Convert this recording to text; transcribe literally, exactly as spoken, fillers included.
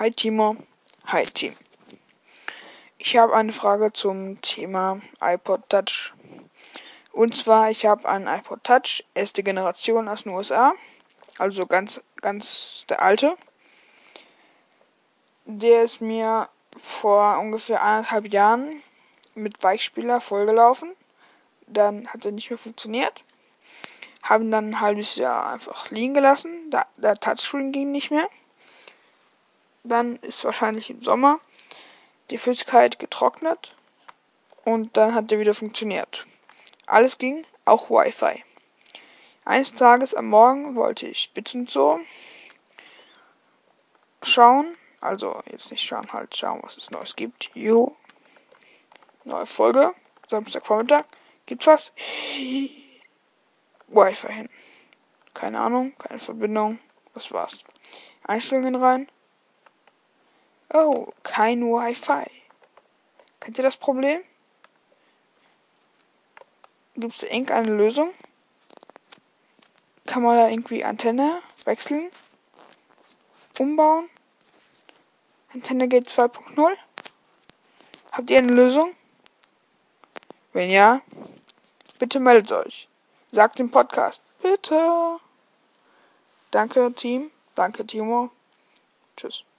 Hi Timo. Hi Team. Ich habe eine Frage zum Thema iPod Touch. Und zwar, ich habe einen iPod Touch, erste Generation aus den U S A. Also ganz, ganz der alte. Der ist mir vor ungefähr anderthalb Jahren mit Weichspüler vollgelaufen. Dann hat er nicht mehr funktioniert. Haben dann ein halbes Jahr einfach liegen gelassen. Da, der Touchscreen ging nicht mehr. Dann ist wahrscheinlich im Sommer die Flüssigkeit getrocknet und dann hat der wieder funktioniert. Alles ging, auch Wi-Fi. Eines Tages am Morgen wollte ich Spitzenzo schauen, also jetzt nicht schauen, halt schauen, was es Neues gibt. Jo, neue Folge, Samstagvormittag, gibt's was? Wi-Fi hin. Keine Ahnung, keine Verbindung, das war's. Einstellungen rein. Oh, kein Wi-Fi. Kennt ihr das Problem? Gibt es da irgendeine Lösung? Kann man da irgendwie Antenne wechseln? Umbauen? Antenne Gate zwei Punkt null? Habt ihr eine Lösung? Wenn ja, bitte meldet euch. Sagt im Podcast. Bitte. Danke, Team. Danke, Timo. Tschüss.